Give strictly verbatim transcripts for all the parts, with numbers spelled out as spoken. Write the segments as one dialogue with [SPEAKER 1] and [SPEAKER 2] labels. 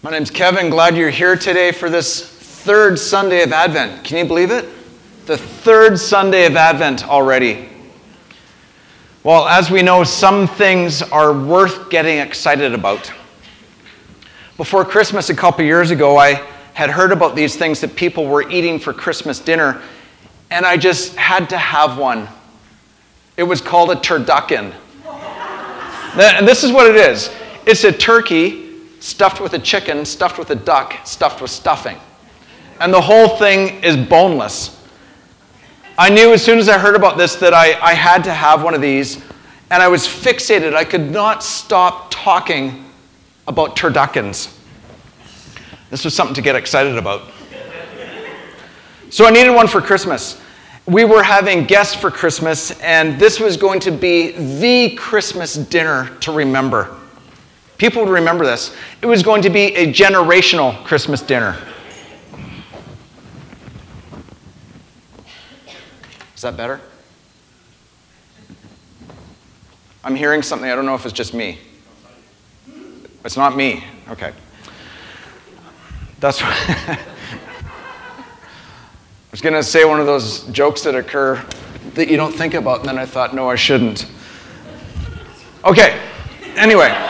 [SPEAKER 1] My name's Kevin. Glad you're here today for this third Sunday of Advent. Can you believe it? The third Sunday of Advent already. Well, as we know, some things are worth getting excited about. Before Christmas a couple years ago, I had heard about these things that people were eating for Christmas dinner, and I just had to have one. It was called a turducken. And this is what it is. It's a turkey stuffed with a chicken, stuffed with a duck, stuffed with stuffing. And the whole thing is boneless. I knew as soon as I heard about this that I, I had to have one of these, and I was fixated. I could not stop talking about turduckens. This was something to get excited about. So I needed one for Christmas. We were having guests for Christmas, and this was going to be the Christmas dinner to remember. People would remember this. It was going to be a generational Christmas dinner. Is that better? I'm hearing something. I don't know if it's just me. It's not me. Okay. That's what I was going to say one of those jokes that occur that you don't think about, and then I thought, no, I shouldn't. Okay. Anyway.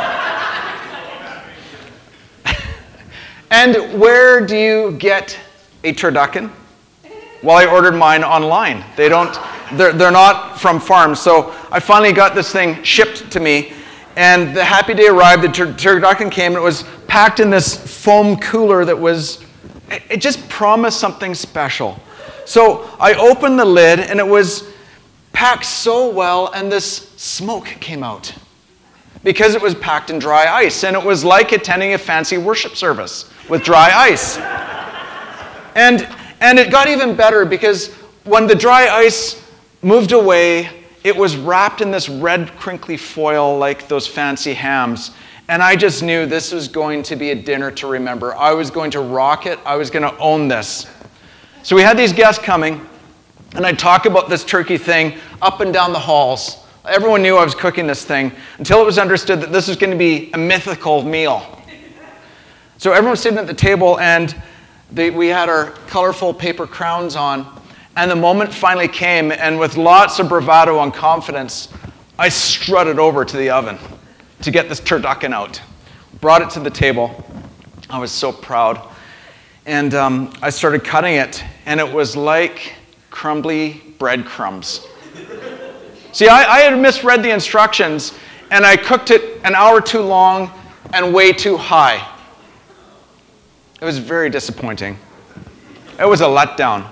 [SPEAKER 1] And where do you get a turducken? Well, I ordered mine online. They don't, they're, they're not from farms. So I finally got this thing shipped to me, and the happy day arrived. The tur- turducken came, and it was packed in this foam cooler that was, it, it just promised something special. So I opened the lid, and it was packed so well, and this smoke came out because it was packed in dry ice, and it was like attending a fancy worship service with dry ice. And and it got even better because when the dry ice moved away, it was wrapped in this red crinkly foil like those fancy hams. And I just knew this was going to be a dinner to remember. I was going to rock it. I was going to own this. So we had these guests coming, and I'd talk about this turkey thing up and down the halls. Everyone knew I was cooking this thing until it was understood that this was going to be a mythical meal. So everyone was sitting at the table, and they, we had our colorful paper crowns on, and the moment finally came, and with lots of bravado and confidence, I strutted over to the oven to get this turducken out. Brought it to the table. I was so proud. And um, I started cutting it, and it was like crumbly breadcrumbs. See, I, I had misread the instructions, and I cooked it an hour too long and way too high. It was very disappointing. It was a letdown.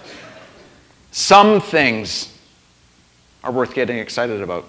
[SPEAKER 1] Some things are worth getting excited about.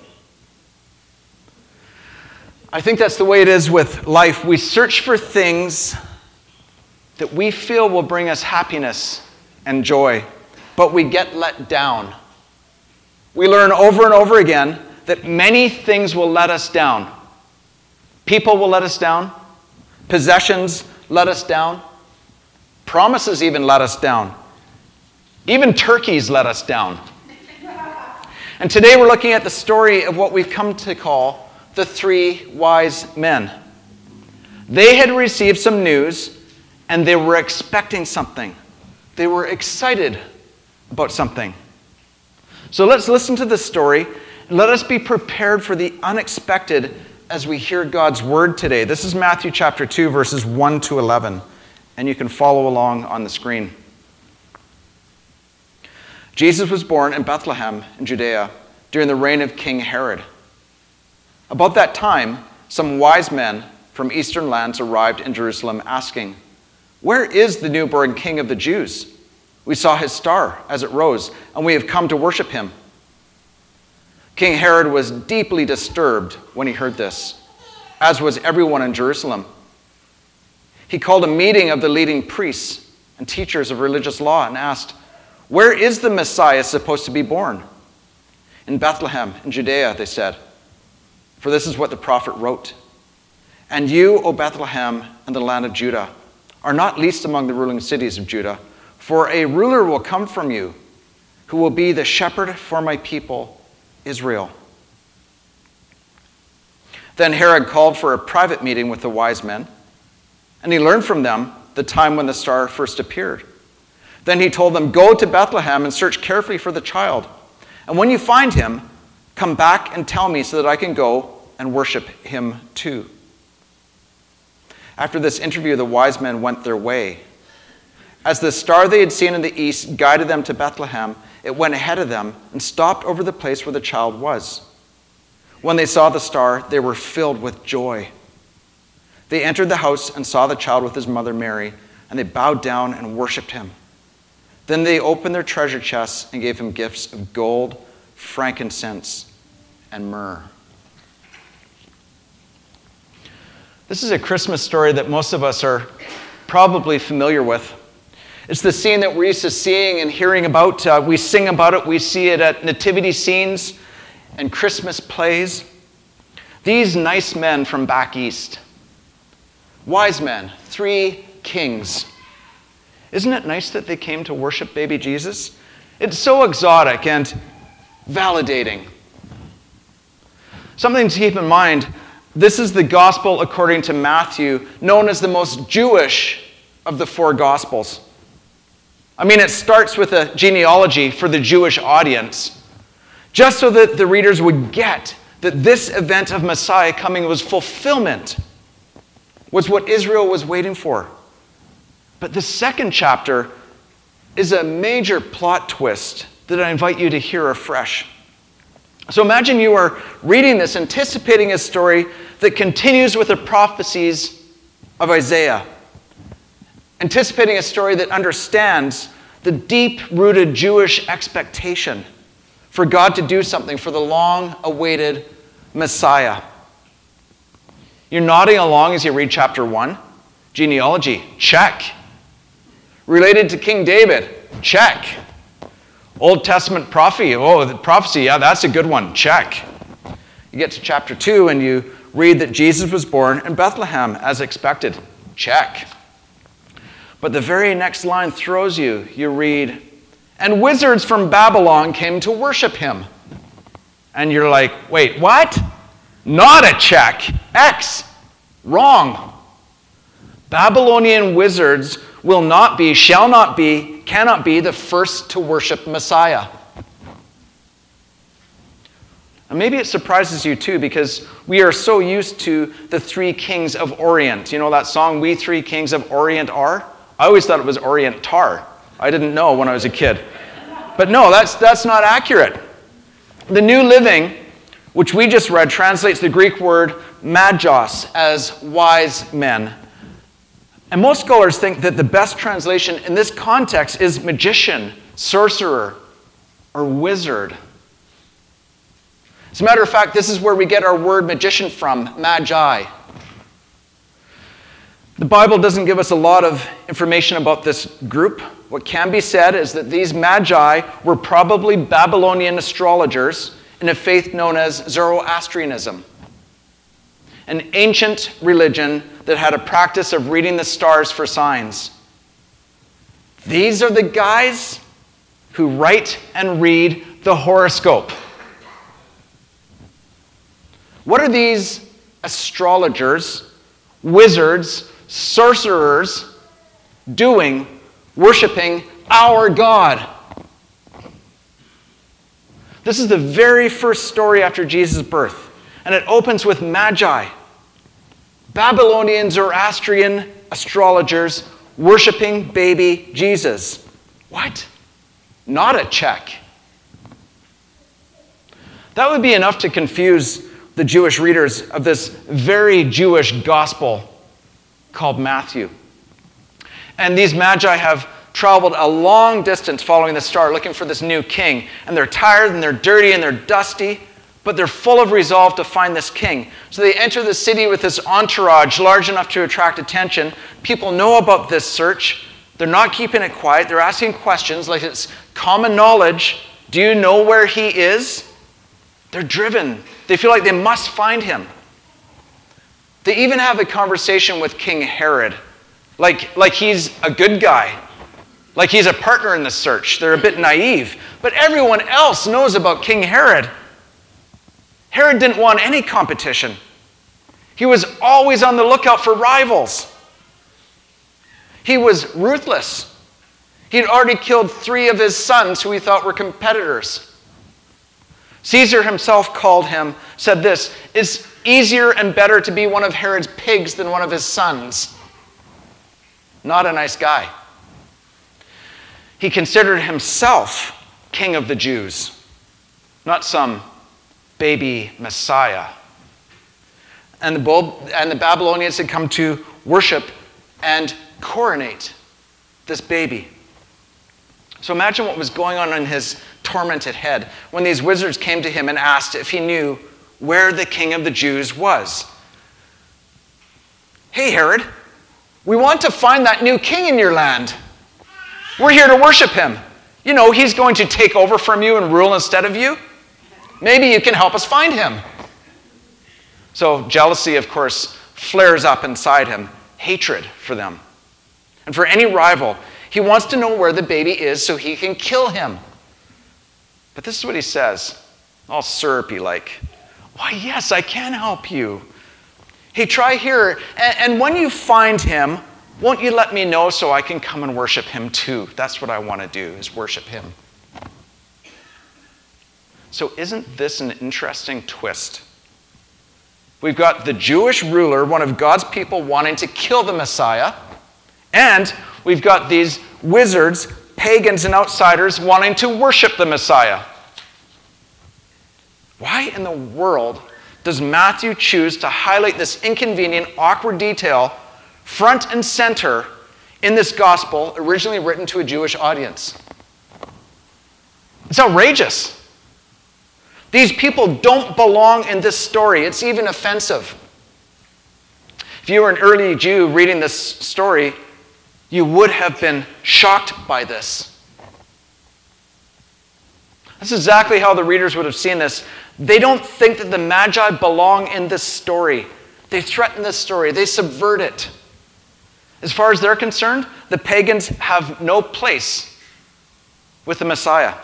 [SPEAKER 1] I think that's the way it is with life. We search for things that we feel will bring us happiness and joy, but we get let down. We learn over and over again that many things will let us down. People will let us down. Possessions let us down. Promises even let us down. Even turkeys let us down. And today we're looking at the story of what we've come to call the three wise men. They had received some news, and they were expecting something. They were excited about something. So let's listen to this story, and let us be prepared for the unexpected as we hear God's word today. This is Matthew chapter two, verses one to eleven, and you can follow along on the screen. Jesus was born in Bethlehem in Judea during the reign of King Herod. About that time, some wise men from eastern lands arrived in Jerusalem asking, "Where is the newborn King of the Jews? We saw his star as it rose, and we have come to worship him." King Herod was deeply disturbed when he heard this, as was everyone in Jerusalem. He called a meeting of the leading priests and teachers of religious law and asked, "Where is the Messiah supposed to be born?" "In Bethlehem, in Judea," they said. For this is what the prophet wrote. "And you, O Bethlehem, in the land of Judah, are not least among the ruling cities of Judah, for a ruler will come from you, who will be the shepherd for my people, Israel." Then Herod called for a private meeting with the wise men and he learned from them the time when the star first appeared. Then he told them, "Go to Bethlehem and search carefully for the child. And when you find him, come back and tell me so that I can go and worship him too." After this interview, the wise men went their way. As the star they had seen in the east guided them to Bethlehem, it went ahead of them and stopped over the place where the child was. When they saw the star, they were filled with joy. They entered the house and saw the child with his mother Mary, and they bowed down and worshipped him. Then they opened their treasure chests and gave him gifts of gold, frankincense, and myrrh. This is a Christmas story that most of us are probably familiar with. It's the scene that we're used to seeing and hearing about. Uh, we sing about it. We see it at nativity scenes and Christmas plays. These nice men from back east, wise men, three kings. Isn't it nice that they came to worship baby Jesus? It's so exotic and validating. Something to keep in mind, this is the gospel according to Matthew, known as the most Jewish of the four gospels. I mean, it starts with a genealogy for the Jewish audience, just so that the readers would get that this event of Messiah coming was fulfillment, was what Israel was waiting for. But the second chapter is a major plot twist that I invite you to hear afresh. So imagine you are reading this, anticipating a story that continues with the prophecies of Isaiah, anticipating a story that understands the deep-rooted Jewish expectation for God to do something for the long-awaited Messiah. You're nodding along as you read chapter one. Genealogy, check. Related to King David, check. Old Testament prophecy, oh, the prophecy, yeah, that's a good one, check. You get to chapter two and you read that Jesus was born in Bethlehem as expected, check. But the very next line throws you. You read, "And wizards from Babylon came to worship him." And you're like, wait, what? Not a check. X. Wrong. Babylonian wizards will not be, shall not be, cannot be the first to worship Messiah. And maybe it surprises you too, because we are so used to the three kings of Orient. You know that song, "We Three Kings of Orient Are"? I always thought it was Orient Tar. I didn't know when I was a kid. But no, that's, that's not accurate. The New Living, which we just read, translates the Greek word magos as wise men. And most scholars think that the best translation in this context is magician, sorcerer, or wizard. As a matter of fact, this is where we get our word magician from, magi. The Bible doesn't give us a lot of information about this group. What can be said is that these magi were probably Babylonian astrologers in a faith known as Zoroastrianism, an ancient religion that had a practice of reading the stars for signs. These are the guys who write and read the horoscope. What are these astrologers, wizards, sorcerers doing worshiping our God? This is the very first story after Jesus' birth, and it opens with magi, Babylonian Zoroastrian astrologers worshiping baby Jesus. What? Not a check. That would be enough to confuse the Jewish readers of this very Jewish gospel called Matthew. And these magi have traveled a long distance following the star, looking for this new king. And they're tired and they're dirty and they're dusty, but they're full of resolve to find this king. So they enter the city with this entourage large enough to attract attention. People know about this search. They're not keeping it quiet. They're asking questions like it's common knowledge. Do you know where he is? They're driven. They feel like they must find him. They even have a conversation with King Herod, like, like he's a good guy, like he's a partner in the search. They're a bit naive. But everyone else knows about King Herod. Herod didn't want any competition. He was always on the lookout for rivals. He was ruthless. He'd already killed three of his sons who he thought were competitors. Caesar himself called him, said this, "It's easier and better to be one of Herod's pigs than one of his sons." Not a nice guy. He considered himself king of the Jews, not some baby Messiah. And the, and the Babylonians had come to worship and coronate this baby. So imagine what was going on in his tormented head when these wizards came to him and asked if he knew where the king of the Jews was. "Hey, Herod, we want to find that new king in your land. We're here to worship him. You know, he's going to take over from you and rule instead of you. Maybe you can help us find him." So jealousy, of course, flares up inside him, hatred for them. And for any rival, he wants to know where the baby is so he can kill him. But this is what he says, all syrupy like, "Why, yes, I can help you. Hey, try here, and, and when you find him, won't you let me know so I can come and worship him too? That's what I want to do, is worship him." So isn't this an interesting twist? We've got the Jewish ruler, one of God's people, wanting to kill the Messiah, and we've got these wizards, pagans, and outsiders wanting to worship the Messiah. Why in the world does Matthew choose to highlight this inconvenient, awkward detail front and center in this gospel originally written to a Jewish audience? It's outrageous. These people don't belong in this story. It's even offensive. If you were an early Jew reading this story, you would have been shocked by this. That's exactly how the readers would have seen this. They don't think that the Magi belong in this story. They threaten this story. They subvert it. As far as they're concerned, the pagans have no place with the Messiah.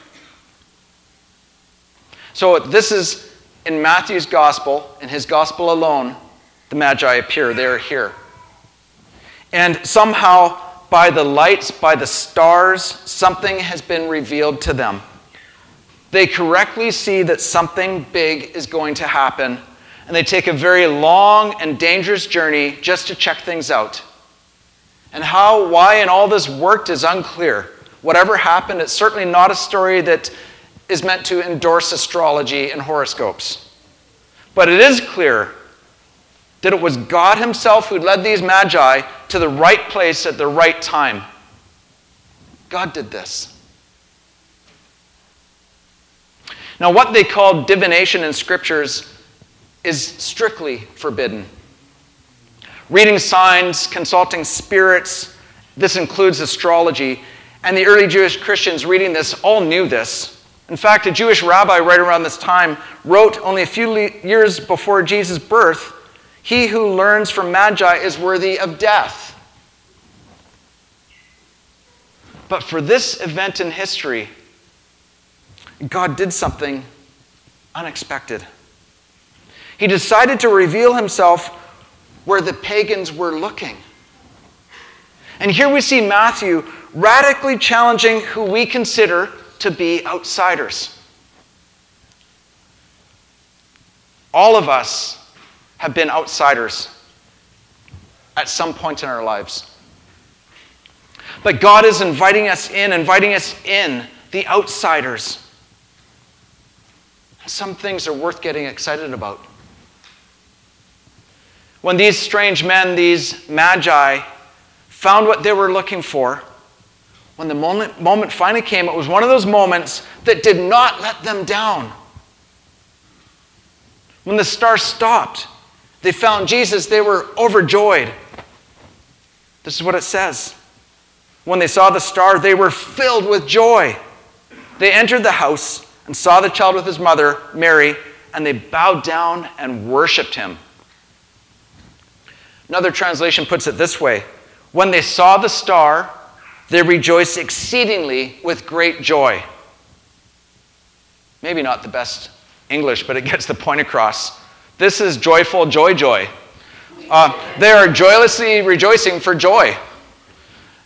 [SPEAKER 1] So this is in Matthew's gospel, in his gospel alone, the Magi appear. They are here. And somehow, by the lights, by the stars, something has been revealed to them. They correctly see that something big is going to happen, and they take a very long and dangerous journey just to check things out. And how, why, and all this worked is unclear. Whatever happened, it's certainly not a story that is meant to endorse astrology and horoscopes. But it is clear that it was God himself who led these magi to the right place at the right time. God did this. Now, what they call divination in scriptures is strictly forbidden. Reading signs, consulting spirits, this includes astrology, and the early Jewish Christians reading this all knew this. In fact, a Jewish rabbi right around this time wrote only a few years before Jesus' birth, "He who learns from magi is worthy of death." But for this event in history, God did something unexpected. He decided to reveal himself where the pagans were looking. And here we see Matthew radically challenging who we consider to be outsiders. All of us have been outsiders at some point in our lives. But God is inviting us in, inviting us in, the outsiders. Some things are worth getting excited about. When these strange men, these magi, found what they were looking for, when the moment, moment finally came, it was one of those moments that did not let them down. When the star stopped, they found Jesus, they were overjoyed. This is what it says. When they saw the star, they were filled with joy. They entered the house and saw the child with his mother, Mary, and they bowed down and worshiped him. Another translation puts it this way: when they saw the star, they rejoiced exceedingly with great joy. Maybe not the best English, but it gets the point across. This is joyful joy joy. Uh, they are joyously rejoicing for joy.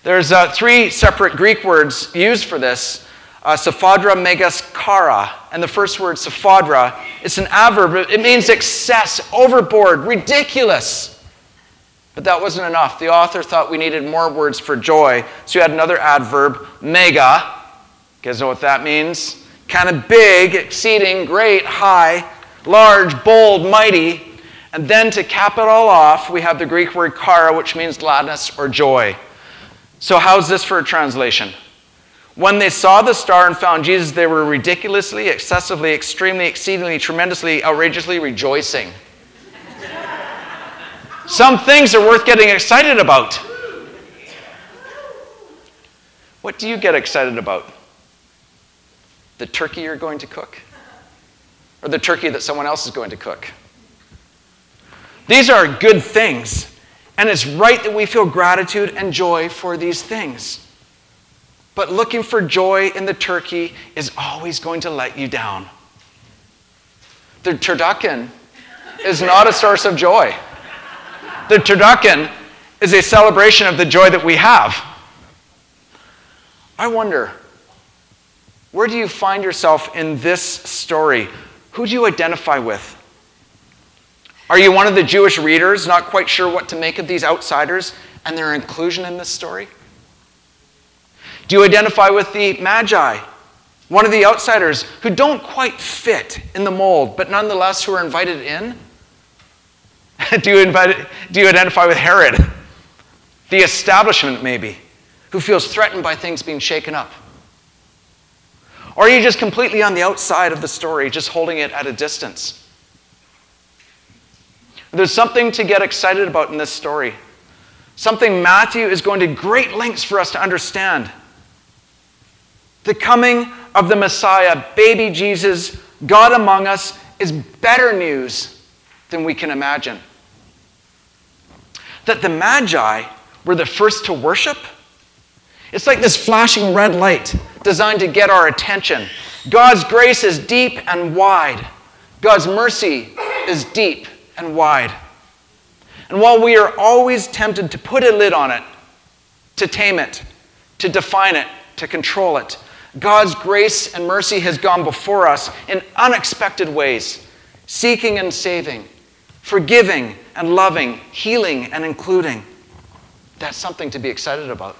[SPEAKER 1] There's uh, three separate Greek words used for this. Uh, Sophadra, megas, kara. And the first word, sophadra, it's an adverb. It means excess, overboard, ridiculous. But that wasn't enough. The author thought we needed more words for joy. So he had another adverb, mega. You guys know what that means? Kind of big, exceeding, great, high, large, bold, mighty. And then to cap it all off, we have the Greek word kara, which means gladness or joy. So how's this for a translation? When they saw the star and found Jesus, they were ridiculously, excessively, extremely, exceedingly, tremendously, outrageously rejoicing. Some things are worth getting excited about. What do you get excited about? The turkey you're going to cook? Or the turkey that someone else is going to cook? These are good things, and it's right that we feel gratitude and joy for these things. But looking for joy in the turkey is always going to let you down. The turducken is not a source of joy. The turducken is a celebration of the joy that we have. I wonder, where do you find yourself in this story? Who do you identify with? Are you one of the Jewish readers, not quite sure what to make of these outsiders and their inclusion in this story? Do you identify with the Magi, one of the outsiders who don't quite fit in the mold, but nonetheless who are invited in? do, you invite, do you identify with Herod, the establishment maybe, who feels threatened by things being shaken up? Or are you just completely on the outside of the story, just holding it at a distance? There's something to get excited about in this story. Something Matthew is going to great lengths for us to understand. The coming of the Messiah, baby Jesus, God among us, is better news than we can imagine. That the Magi were the first to worship? It's like this flashing red light designed to get our attention. God's grace is deep and wide. God's mercy is deep and wide. And while we are always tempted to put a lid on it, to tame it, to define it, to control it, God's grace and mercy has gone before us in unexpected ways, seeking and saving, forgiving and loving, healing and including. That's something to be excited about.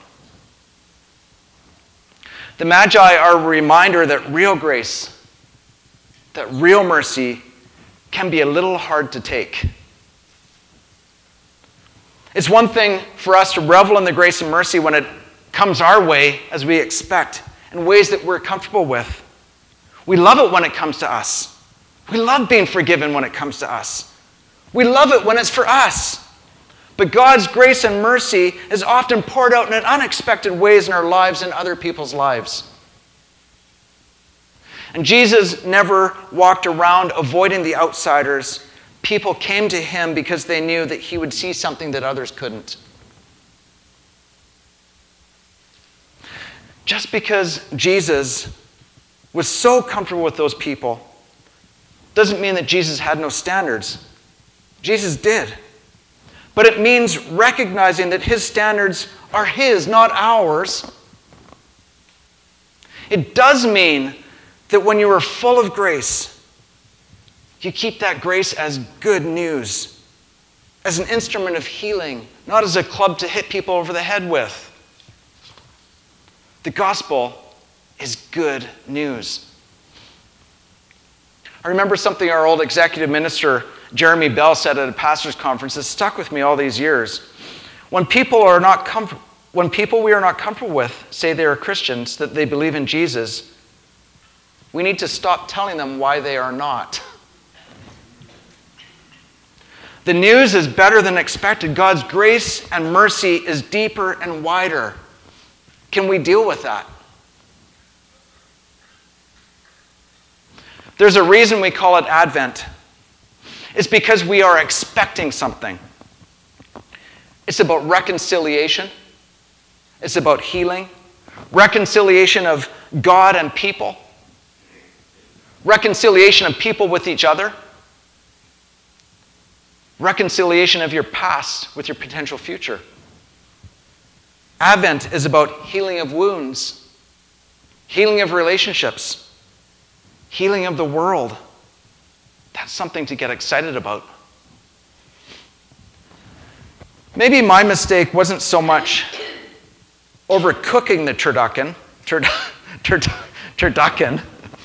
[SPEAKER 1] The Magi are a reminder that real grace, that real mercy can be a little hard to take. It's one thing for us to revel in the grace and mercy when it comes our way as we expect, in ways that we're comfortable with. We love it when it comes to us. We love being forgiven when it comes to us. We love it when it's for us. But God's grace and mercy is often poured out in unexpected ways in our lives and other people's lives. And Jesus never walked around avoiding the outsiders. People came to him because they knew that he would see something that others couldn't. Just because Jesus was so comfortable with those people doesn't mean that Jesus had no standards. Jesus did. But it means recognizing that his standards are his, not ours. It does mean that when you are full of grace, you keep that grace as good news, as an instrument of healing, not as a club to hit people over the head with. The gospel is good news. I remember something our old executive minister, Jeremy Bell, said at a pastor's conference that stuck with me all these years. When people are not comfort- when people we are not comfortable with say they are Christians, that they believe in Jesus, we need to stop telling them why they are not. The news is better than expected. God's grace and mercy is deeper and wider. Can we deal with that? There's a reason we call it Advent. It's because we are expecting something. It's about reconciliation. It's about healing. Reconciliation of God and people. Reconciliation of people with each other. Reconciliation of your past with your potential future. Advent is about healing of wounds, healing of relationships, healing of the world. That's something to get excited about. Maybe my mistake wasn't so much overcooking the turducken, turd, turd, turducken.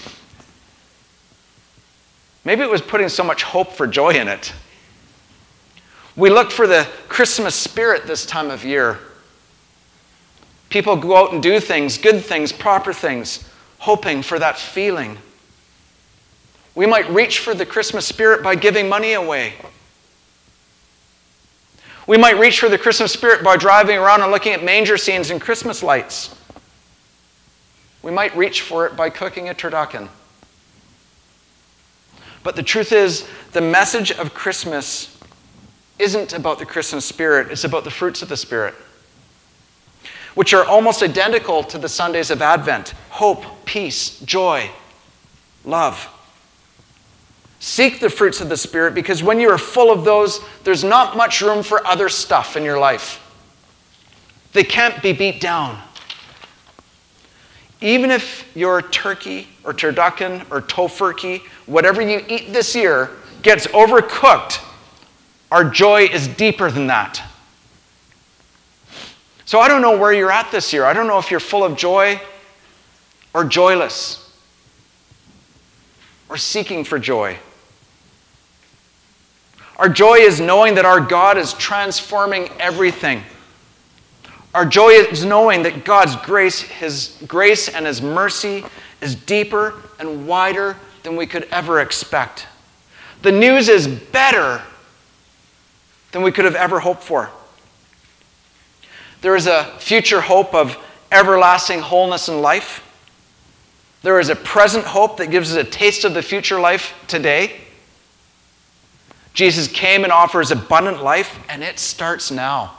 [SPEAKER 1] Maybe it was putting so much hope for joy in it. We look for the Christmas spirit this time of year. People go out and do things, good things, proper things, hoping for that feeling. We might reach for the Christmas spirit by giving money away. We might reach for the Christmas spirit by driving around and looking at manger scenes and Christmas lights. We might reach for it by cooking a turducken. But the truth is, the message of Christmas isn't about the Christmas spirit, it's about the fruits of the Spirit, which are almost identical to the Sundays of Advent: hope, peace, joy, love. Seek the fruits of the Spirit, because when you are full of those, there's not much room for other stuff in your life. They can't be beat down. Even if your turkey or turducken or tofurkey, whatever you eat this year, gets overcooked, our joy is deeper than that. So I don't know where you're at this year. I don't know if you're full of joy or joyless or seeking for joy. Our joy is knowing that our God is transforming everything. Our joy is knowing that God's grace, His grace and His mercy is deeper and wider than we could ever expect. The news is better than we could have ever hoped for. There is a future hope of everlasting wholeness in life. There is a present hope that gives us a taste of the future life today. Jesus came and offers abundant life, and it starts now.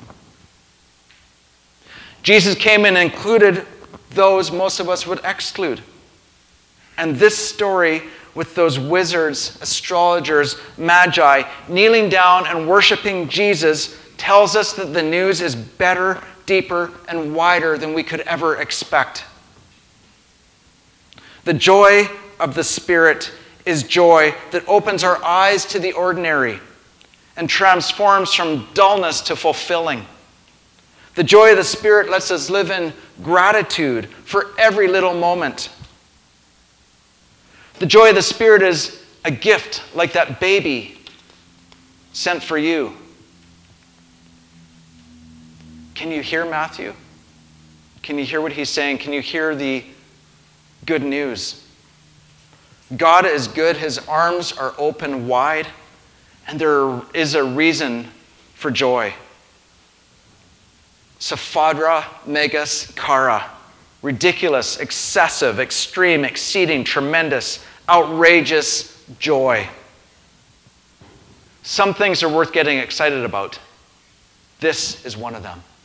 [SPEAKER 1] Jesus came and included those most of us would exclude. And this story with those wizards, astrologers, magi, kneeling down and worshiping Jesus tells us that the news is better, deeper, and wider than we could ever expect. The joy of the Spirit is joy that opens our eyes to the ordinary and transforms from dullness to fulfilling. The joy of the Spirit lets us live in gratitude for every little moment. The joy of the Spirit is a gift like that baby sent for you. Can you hear Matthew? Can you hear what he's saying? Can you hear the good news? God is good. His arms are open wide, and there is a reason for joy. Saphadra megas kara. Ridiculous, excessive, extreme, exceeding, tremendous, outrageous joy. Some things are worth getting excited about. This is one of them.